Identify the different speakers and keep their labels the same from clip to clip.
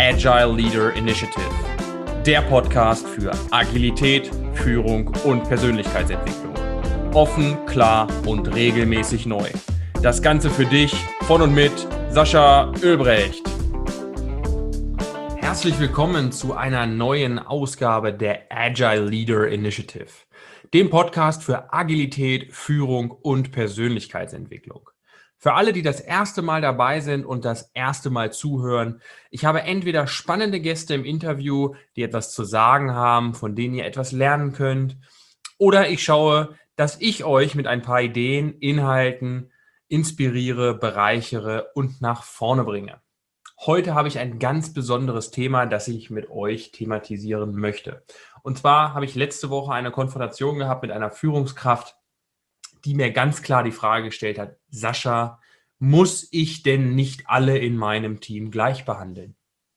Speaker 1: Agile Leader Initiative, der Podcast für Agilität, Führung und Persönlichkeitsentwicklung. Offen, klar und regelmäßig neu. Das Ganze für dich von und mit Sascha Oelbrecht. Herzlich willkommen zu einer neuen Ausgabe der Agile Leader Initiative, dem Podcast für Agilität, Führung und Persönlichkeitsentwicklung. Für alle, die das erste Mal dabei sind und das erste Mal zuhören, ich habe entweder spannende Gäste im Interview, die etwas zu sagen haben, von denen ihr etwas lernen könnt, oder ich schaue, dass ich euch mit ein paar Ideen, Inhalten inspiriere, bereichere und nach vorne bringe. Heute habe ich ein ganz besonderes Thema, das ich mit euch thematisieren möchte. Und zwar habe ich letzte Woche eine Konfrontation gehabt mit einer Führungskraft, die mir ganz klar die Frage gestellt hat: Sascha, muss ich denn nicht alle in meinem Team gleich behandeln?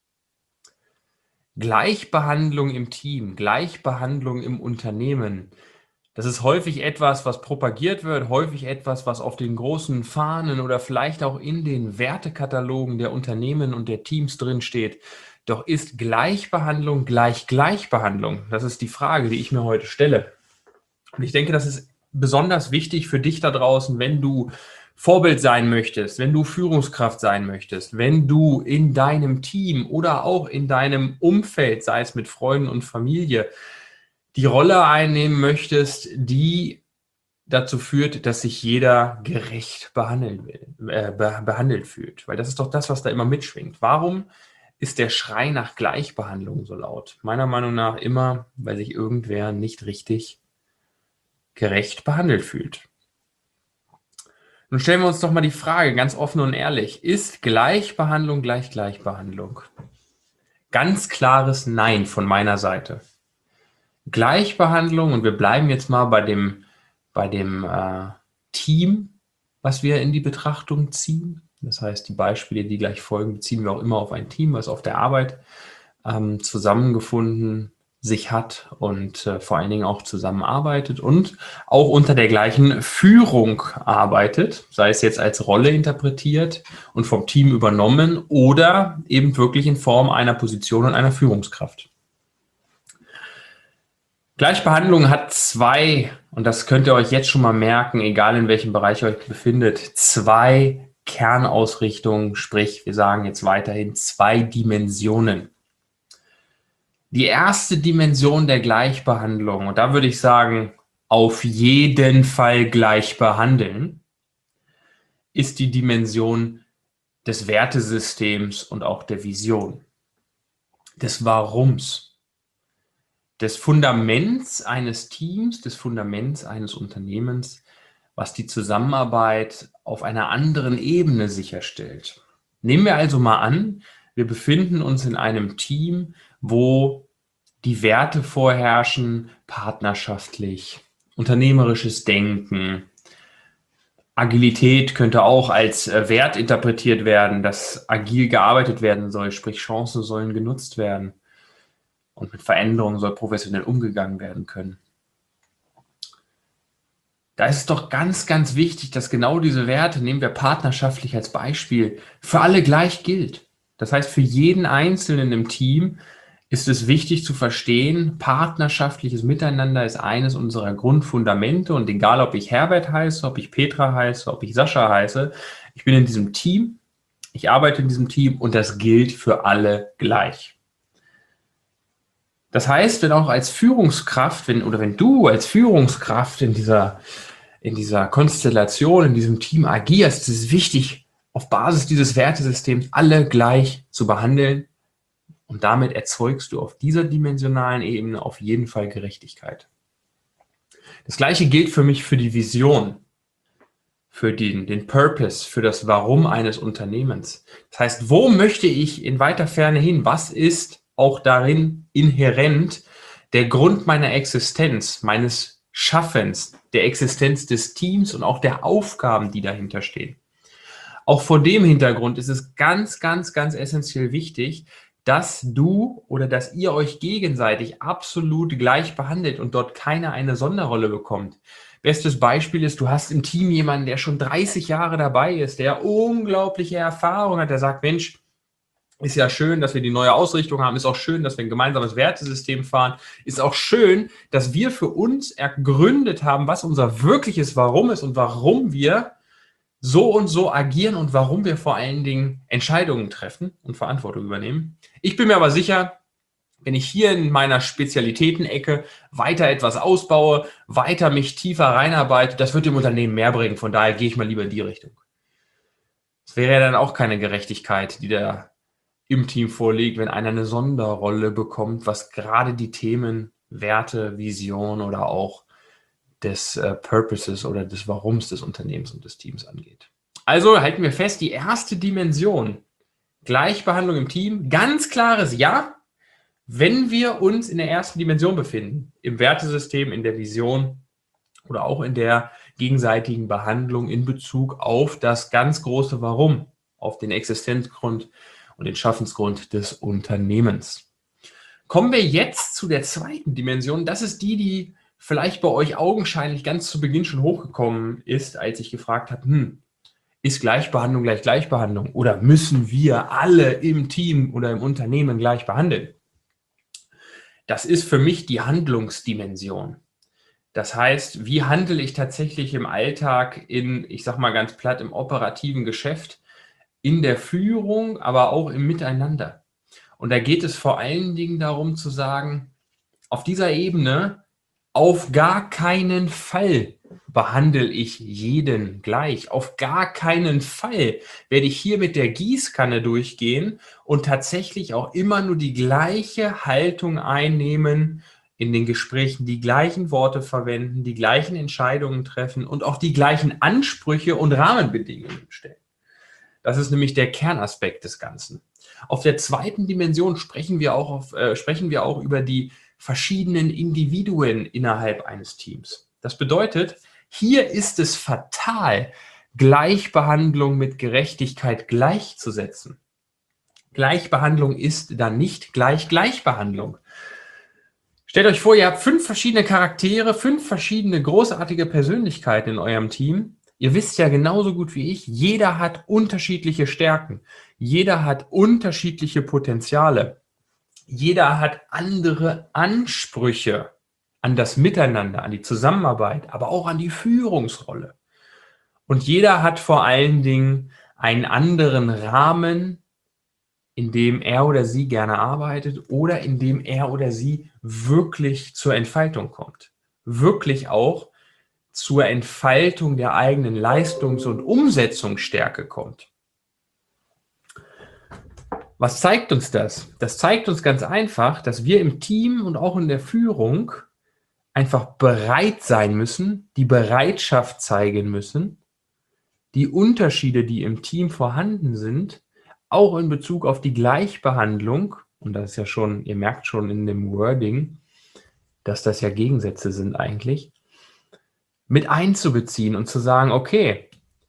Speaker 1: Gleichbehandlung im Team, Gleichbehandlung im Unternehmen, das ist häufig etwas, was propagiert wird, häufig etwas, was auf den großen Fahnen oder vielleicht auch in den Wertekatalogen der Unternehmen und der Teams drinsteht. Doch ist Gleichbehandlung gleich Gleichbehandlung? Das ist die Frage, die ich mir heute stelle. Und ich denke, das ist besonders wichtig für dich da draußen, wenn du Vorbild sein möchtest, wenn du Führungskraft sein möchtest, wenn du in deinem Team oder auch in deinem Umfeld, sei es mit Freunden und Familie, die Rolle einnehmen möchtest, die dazu führt, dass sich jeder gerecht behandelt fühlt. Weil das ist doch das, was da immer mitschwingt. Warum ist der Schrei nach Gleichbehandlung so laut? Meiner Meinung nach immer, weil sich irgendwer nicht richtig gerecht behandelt fühlt. Nun stellen wir uns doch mal die Frage, ganz offen und ehrlich: Ist Gleichbehandlung gleich Gleichbehandlung? Ganz klares Nein von meiner Seite. Gleichbehandlung, und wir bleiben jetzt mal bei dem Team, was wir in die Betrachtung ziehen. Das heißt, die Beispiele, die gleich folgen, beziehen wir auch immer auf ein Team, was auf der Arbeit zusammengefunden sich hat und vor allen Dingen auch zusammenarbeitet und auch unter der gleichen Führung arbeitet, sei es jetzt als Rolle interpretiert und vom Team übernommen oder eben wirklich in Form einer Position und einer Führungskraft. Gleichbehandlung hat zwei, und das könnt ihr euch jetzt schon mal merken, egal in welchem Bereich ihr euch befindet, zwei Kernausrichtungen, sprich, wir sagen jetzt weiterhin 2 Dimensionen. Die erste Dimension der Gleichbehandlung, und da würde ich sagen, auf jeden Fall gleich behandeln, ist die Dimension des Wertesystems und auch der Vision, des Warums, des Fundaments eines Teams, des Fundaments eines Unternehmens, was die Zusammenarbeit auf einer anderen Ebene sicherstellt. Nehmen wir also mal an, wir befinden uns in einem Team, wo die Werte vorherrschen: partnerschaftlich, unternehmerisches Denken. Agilität könnte auch als Wert interpretiert werden, dass agil gearbeitet werden soll, sprich Chancen sollen genutzt werden und mit Veränderungen soll professionell umgegangen werden können. Da ist es doch ganz, ganz wichtig, dass genau diese Werte, nehmen wir partnerschaftlich als Beispiel, für alle gleich gilt. Das heißt, für jeden Einzelnen im Team ist es wichtig zu verstehen, partnerschaftliches Miteinander ist eines unserer Grundfundamente, und egal, ob ich Herbert heiße, ob ich Petra heiße, ob ich Sascha heiße, ich bin in diesem Team, ich arbeite in diesem Team und das gilt für alle gleich. Das heißt, wenn auch als Führungskraft, wenn du als Führungskraft in dieser Konstellation, in diesem Team agierst, ist es wichtig, auf Basis dieses Wertesystems alle gleich zu behandeln. Und damit erzeugst du auf dieser dimensionalen Ebene auf jeden Fall Gerechtigkeit. Das Gleiche gilt für mich für die Vision, für den Purpose, für das Warum eines Unternehmens. Das heißt, wo möchte ich in weiter Ferne hin? Was ist auch darin inhärent der Grund meiner Existenz, meines Schaffens, der Existenz des Teams und auch der Aufgaben, die dahinter stehen? Auch vor dem Hintergrund ist es ganz, ganz, ganz essentiell wichtig, dass du oder dass ihr euch gegenseitig absolut gleich behandelt und dort keiner eine Sonderrolle bekommt. Bestes Beispiel ist, du hast im Team jemanden, der schon 30 Jahre dabei ist, der unglaubliche Erfahrung hat, der sagt: Mensch, Ist ja schön, dass wir die neue Ausrichtung haben. Ist auch schön, dass wir ein gemeinsames Wertesystem fahren. Ist auch schön, dass wir für uns ergründet haben, was unser wirkliches Warum ist und warum wir so und so agieren und warum wir vor allen Dingen Entscheidungen treffen und Verantwortung übernehmen. Ich bin mir aber sicher, wenn ich hier in meiner Spezialitätenecke weiter etwas ausbaue, weiter mich tiefer reinarbeite, das wird dem Unternehmen mehr bringen. Von daher gehe ich mal lieber in die Richtung. Es wäre ja dann auch keine Gerechtigkeit, die da im Team vorliegt, wenn einer eine Sonderrolle bekommt, was gerade die Themen Werte, Vision oder auch des Purposes oder des Warums des Unternehmens und des Teams angeht. Also halten wir fest, die erste Dimension, Gleichbehandlung im Team, ganz klares Ja, wenn wir uns in der ersten Dimension befinden, im Wertesystem, in der Vision oder auch in der gegenseitigen Behandlung in Bezug auf das ganz große Warum, auf den Existenzgrund und den Schaffensgrund des Unternehmens. Kommen wir jetzt zu der zweiten Dimension. Das ist die vielleicht bei euch augenscheinlich ganz zu Beginn schon hochgekommen ist, als ich gefragt habe, ist Gleichbehandlung gleich Gleichbehandlung oder müssen wir alle im Team oder im Unternehmen gleich behandeln? Das ist für mich die Handlungsdimension. Das heißt, wie handle ich tatsächlich im Alltag ich sag mal ganz platt, im operativen Geschäft, in der Führung, aber auch im Miteinander. Und da geht es vor allen Dingen darum zu sagen, auf dieser Ebene auf gar keinen Fall behandle ich jeden gleich. Auf gar keinen Fall werde ich hier mit der Gießkanne durchgehen und tatsächlich auch immer nur die gleiche Haltung einnehmen, in den Gesprächen die gleichen Worte verwenden, die gleichen Entscheidungen treffen und auch die gleichen Ansprüche und Rahmenbedingungen stellen. Das ist nämlich der Kernaspekt des Ganzen. Auf der zweiten Dimension sprechen wir auch über die verschiedenen Individuen innerhalb eines Teams. Das bedeutet, hier ist es fatal, Gleichbehandlung mit Gerechtigkeit gleichzusetzen. Gleichbehandlung ist dann nicht gleich Gleichbehandlung. Stellt euch vor, ihr habt 5 verschiedene Charaktere, 5 verschiedene großartige Persönlichkeiten in eurem Team. Ihr wisst ja genauso gut wie ich, jeder hat unterschiedliche Stärken. Jeder hat unterschiedliche Potenziale. Jeder hat andere Ansprüche an das Miteinander, an die Zusammenarbeit, aber auch an die Führungsrolle. Und jeder hat vor allen Dingen einen anderen Rahmen, in dem er oder sie gerne arbeitet oder in dem er oder sie wirklich zur Entfaltung kommt. Wirklich auch zur Entfaltung der eigenen Leistungs- und Umsetzungsstärke kommt. Was zeigt uns das? Das zeigt uns ganz einfach, dass wir im Team und auch in der Führung einfach bereit sein müssen, die Bereitschaft zeigen müssen, die Unterschiede, die im Team vorhanden sind, auch in Bezug auf die Gleichbehandlung, und das ist ja schon, ihr merkt schon in dem Wording, dass das ja Gegensätze sind eigentlich, mit einzubeziehen und zu sagen, okay,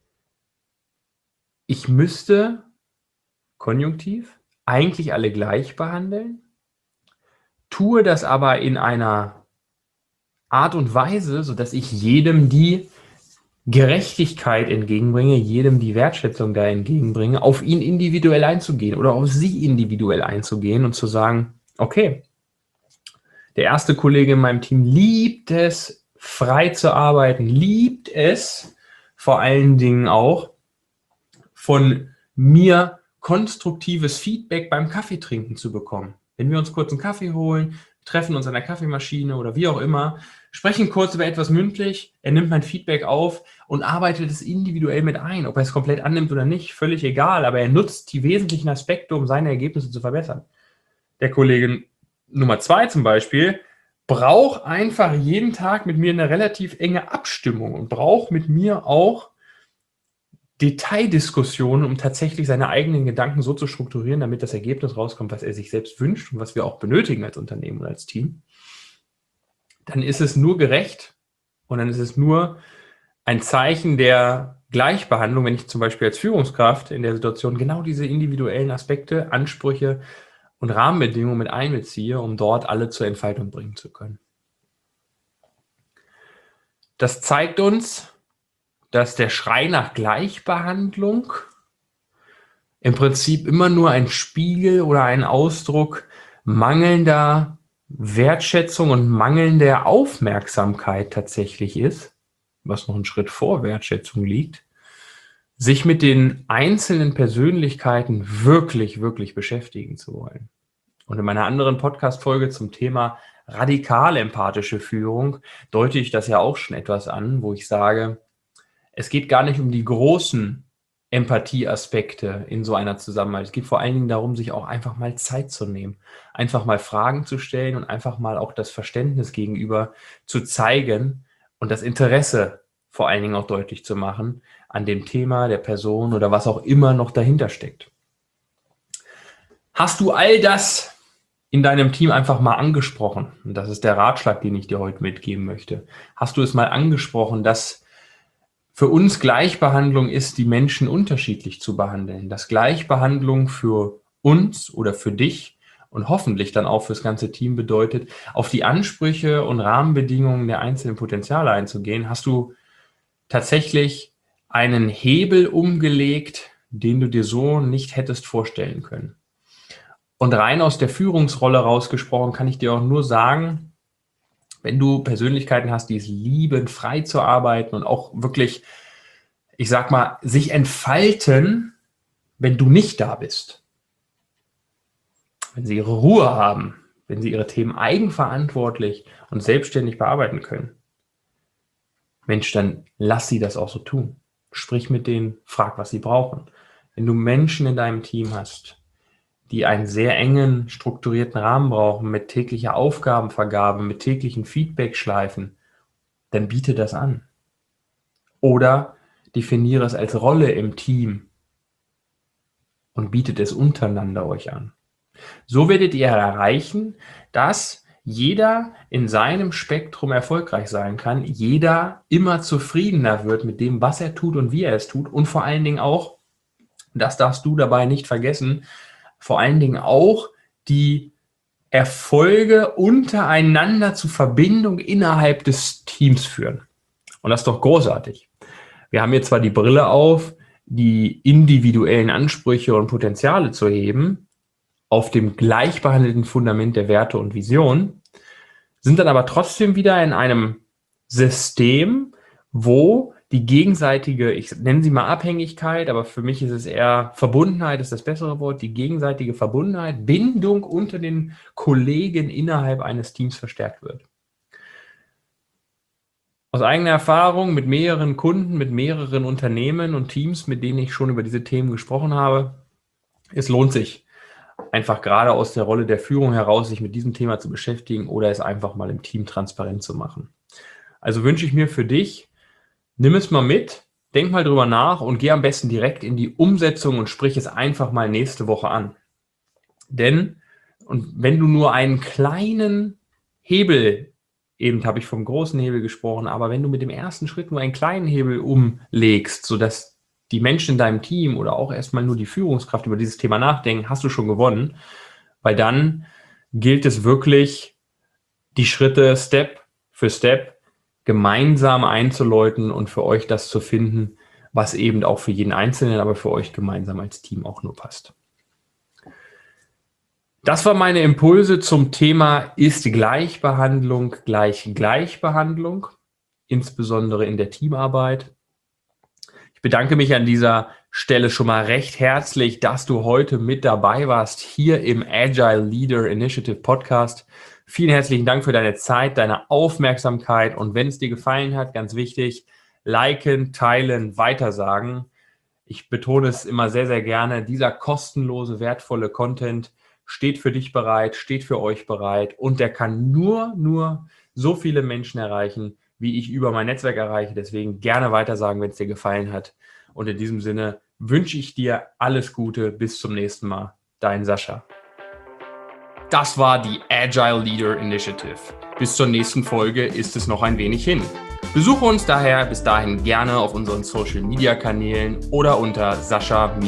Speaker 1: ich müsste, Konjunktiv, eigentlich alle gleich behandeln, tue das aber in einer Art und Weise, sodass ich jedem die Gerechtigkeit entgegenbringe, jedem die Wertschätzung da entgegenbringe, auf ihn individuell einzugehen oder auf sie individuell einzugehen und zu sagen, okay, der erste Kollege in meinem Team liebt es, frei zu arbeiten, liebt es vor allen Dingen auch, von mir konstruktives Feedback beim Kaffeetrinken zu bekommen. Wenn wir uns kurz einen Kaffee holen, treffen uns an der Kaffeemaschine oder wie auch immer, sprechen kurz über etwas mündlich, er nimmt mein Feedback auf und arbeitet es individuell mit ein. Ob er es komplett annimmt oder nicht, völlig egal, aber er nutzt die wesentlichen Aspekte, um seine Ergebnisse zu verbessern. Der Kollege Nummer 2 zum Beispiel braucht einfach jeden Tag mit mir eine relativ enge Abstimmung und braucht mit mir auch Detaildiskussionen, um tatsächlich seine eigenen Gedanken so zu strukturieren, damit das Ergebnis rauskommt, was er sich selbst wünscht und was wir auch benötigen als Unternehmen und als Team, dann ist es nur gerecht und dann ist es nur ein Zeichen der Gleichbehandlung, wenn ich zum Beispiel als Führungskraft in der Situation genau diese individuellen Aspekte, Ansprüche und Rahmenbedingungen mit einbeziehe, um dort alle zur Entfaltung bringen zu können. Das zeigt uns, dass der Schrei nach Gleichbehandlung im Prinzip immer nur ein Spiegel oder ein Ausdruck mangelnder Wertschätzung und mangelnder Aufmerksamkeit tatsächlich ist, was noch einen Schritt vor Wertschätzung liegt, sich mit den einzelnen Persönlichkeiten wirklich, wirklich beschäftigen zu wollen. Und in meiner anderen Podcast-Folge zum Thema radikal empathische Führung deute ich das ja auch schon etwas an, wo ich sage, es geht gar nicht um die großen Empathieaspekte in so einer Zusammenarbeit. Es geht vor allen Dingen darum, sich auch einfach mal Zeit zu nehmen, einfach mal Fragen zu stellen und einfach mal auch das Verständnis gegenüber zu zeigen und das Interesse vor allen Dingen auch deutlich zu machen an dem Thema, der Person oder was auch immer noch dahinter steckt. Hast du all das in deinem Team einfach mal angesprochen? Und das ist der Ratschlag, den ich dir heute mitgeben möchte. Hast du es mal angesprochen, dass für uns Gleichbehandlung ist, die Menschen unterschiedlich zu behandeln? Dass Gleichbehandlung für uns oder für dich und hoffentlich dann auch fürs ganze Team bedeutet, auf die Ansprüche und Rahmenbedingungen der einzelnen Potenziale einzugehen? Hast du tatsächlich einen Hebel umgelegt, den du dir so nicht hättest vorstellen können? Und rein aus der Führungsrolle rausgesprochen kann ich dir auch nur sagen, wenn du Persönlichkeiten hast, die es lieben, frei zu arbeiten und auch wirklich, ich sag mal, sich entfalten, wenn du nicht da bist. Wenn sie ihre Ruhe haben, wenn sie ihre Themen eigenverantwortlich und selbstständig bearbeiten können. Mensch, dann lass sie das auch so tun. Sprich mit denen, frag, was sie brauchen. Wenn du Menschen in deinem Team hast, die einen sehr engen, strukturierten Rahmen brauchen, mit täglicher Aufgabenvergabe, mit täglichen Feedback-Schleifen, dann biete das an. Oder definiere es als Rolle im Team und bietet es untereinander euch an. So werdet ihr erreichen, dass jeder in seinem Spektrum erfolgreich sein kann, jeder immer zufriedener wird mit dem, was er tut und wie er es tut und vor allen Dingen auch, das darfst du dabei nicht vergessen, vor allen Dingen auch die Erfolge untereinander zu Verbindung innerhalb des Teams führen. Und das ist doch großartig. Wir haben jetzt zwar die Brille auf, die individuellen Ansprüche und Potenziale zu heben, auf dem gleichbehandelten Fundament der Werte und Vision, sind dann aber trotzdem wieder in einem System, wo die gegenseitige, ich nenne sie mal Abhängigkeit, aber für mich ist es eher Verbundenheit, ist das bessere Wort, die gegenseitige Verbundenheit, Bindung unter den Kollegen innerhalb eines Teams verstärkt wird. Aus eigener Erfahrung mit mehreren Kunden, mit mehreren Unternehmen und Teams, mit denen ich schon über diese Themen gesprochen habe, es lohnt sich, einfach gerade aus der Rolle der Führung heraus, sich mit diesem Thema zu beschäftigen oder es einfach mal im Team transparent zu machen. Also wünsche ich mir für dich, nimm es mal mit, denk mal drüber nach und geh am besten direkt in die Umsetzung und sprich es einfach mal nächste Woche an. Denn, und wenn du nur einen kleinen Hebel, eben habe ich vom großen Hebel gesprochen, aber wenn du mit dem ersten Schritt nur einen kleinen Hebel umlegst, sodass die Menschen in deinem Team oder auch erstmal nur die Führungskraft über dieses Thema nachdenken, hast du schon gewonnen, weil dann gilt es wirklich, die Schritte Step für Step gemeinsam einzuläuten und für euch das zu finden, was eben auch für jeden Einzelnen, aber für euch gemeinsam als Team auch nur passt. Das waren meine Impulse zum Thema, ist Gleichbehandlung gleich Gleichbehandlung, insbesondere in der Teamarbeit. Ich bedanke mich an dieser Stelle schon mal recht herzlich, dass du heute mit dabei warst hier im Agile Leader Initiative Podcast. Vielen herzlichen Dank für deine Zeit, deine Aufmerksamkeit und wenn es dir gefallen hat, ganz wichtig, liken, teilen, weitersagen. Ich betone es immer sehr, sehr gerne, dieser kostenlose, wertvolle Content steht für dich bereit, steht für euch bereit und der kann nur so viele Menschen erreichen, wie ich über mein Netzwerk erreiche. Deswegen gerne weitersagen, wenn es dir gefallen hat. Und in diesem Sinne wünsche ich dir alles Gute. Bis zum nächsten Mal. Dein Sascha. Das war die Agile Leader Initiative. Bis zur nächsten Folge ist es noch ein wenig hin. Besuche uns daher bis dahin gerne auf unseren Social Media Kanälen oder unter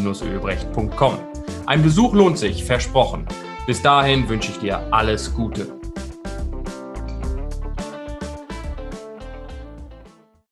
Speaker 1: sascha-ölbrecht.com. Ein Besuch lohnt sich, versprochen. Bis dahin wünsche ich dir alles Gute.